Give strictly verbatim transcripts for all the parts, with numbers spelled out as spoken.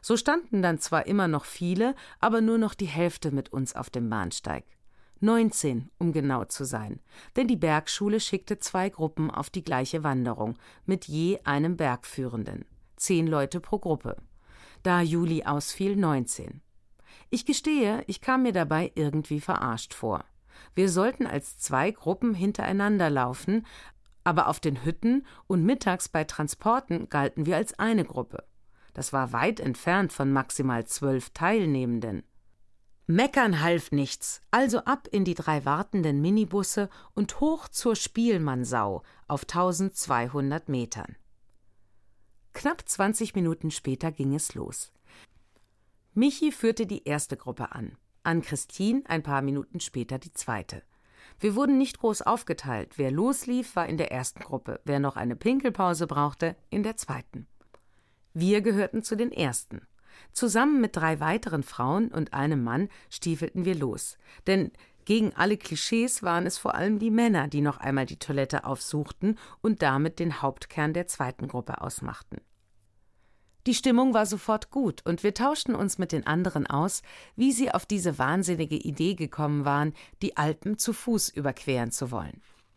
So standen dann zwar immer noch viele, aber nur noch die Hälfte mit uns auf dem Bahnsteig. Neunzehn, um genau zu sein, denn die Bergschule schickte zwei Gruppen auf die gleiche Wanderung, mit je einem Bergführenden. Zehn Leute pro Gruppe. Da Juli ausfiel, neunzehn. Ich gestehe, ich kam mir dabei irgendwie verarscht vor. Wir sollten als zwei Gruppen hintereinander laufen, aber auf den Hütten und mittags bei Transporten galten wir als eine Gruppe. Das war weit entfernt von maximal zwölf Teilnehmenden. Meckern half nichts, also ab in die drei wartenden Minibusse und hoch zur Spielmannsau auf tausendzweihundert Metern. Knapp zwanzig Minuten später ging es los. Michi führte die erste Gruppe an, Ann-Christine ein paar Minuten später die zweite. Wir wurden nicht groß aufgeteilt, wer loslief, war in der ersten Gruppe, wer noch eine Pinkelpause brauchte, in der zweiten. Wir gehörten zu den Ersten. Zusammen mit drei weiteren Frauen und einem Mann stiefelten wir los, denn gegen alle Klischees waren es vor allem die Männer, die noch einmal die Toilette aufsuchten und damit den Hauptkern der zweiten Gruppe ausmachten. Die Stimmung war sofort gut und wir tauschten uns mit den anderen aus, wie sie auf diese wahnsinnige Idee gekommen waren, die Alpen zu Fuß überqueren zu wollen.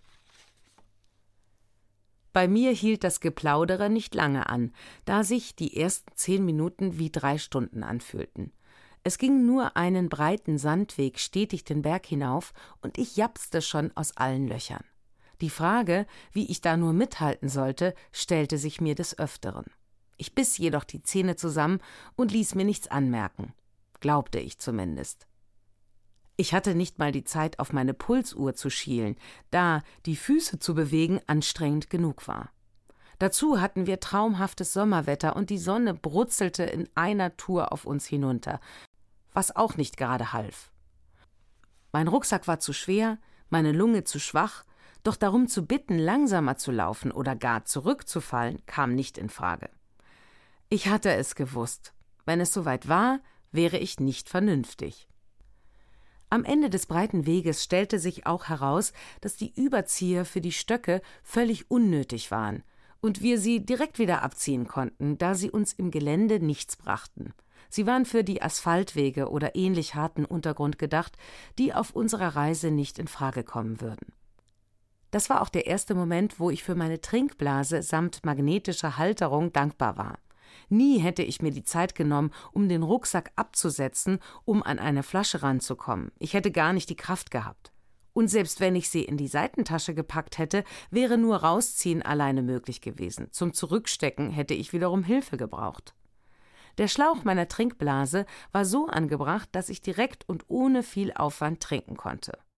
Bei mir hielt das Geplaudere nicht lange an, da sich die ersten zehn Minuten wie drei Stunden anfühlten. Es ging nur einen breiten Sandweg stetig den Berg hinauf und ich japste schon aus allen Löchern. Die Frage, wie ich da nur mithalten sollte, stellte sich mir des Öfteren. Ich biss jedoch die Zähne zusammen und ließ mir nichts anmerken. Glaubte ich zumindest. Ich hatte nicht mal die Zeit, auf meine Pulsuhr zu schielen, da die Füße zu bewegen anstrengend genug war. Dazu hatten wir traumhaftes Sommerwetter und die Sonne brutzelte in einer Tour auf uns hinunter, was auch nicht gerade half. Mein Rucksack war zu schwer, meine Lunge zu schwach, doch darum zu bitten, langsamer zu laufen oder gar zurückzufallen, kam nicht in Frage. Ich hatte es gewusst. Wenn es soweit war, wäre ich nicht vernünftig. Am Ende des breiten Weges stellte sich auch heraus, dass die Überzieher für die Stöcke völlig unnötig waren und wir sie direkt wieder abziehen konnten, da sie uns im Gelände nichts brachten. Sie waren für die Asphaltwege oder ähnlich harten Untergrund gedacht, die auf unserer Reise nicht in Frage kommen würden. Das war auch der erste Moment, wo ich für meine Trinkblase samt magnetischer Halterung dankbar war. Nie hätte ich mir die Zeit genommen, um den Rucksack abzusetzen, um an eine Flasche ranzukommen. Ich hätte gar nicht die Kraft gehabt. Und selbst wenn ich sie in die Seitentasche gepackt hätte, wäre nur rausziehen alleine möglich gewesen. Zum Zurückstecken hätte ich wiederum Hilfe gebraucht. Der Schlauch meiner Trinkblase war so angebracht, dass ich direkt und ohne viel Aufwand trinken konnte.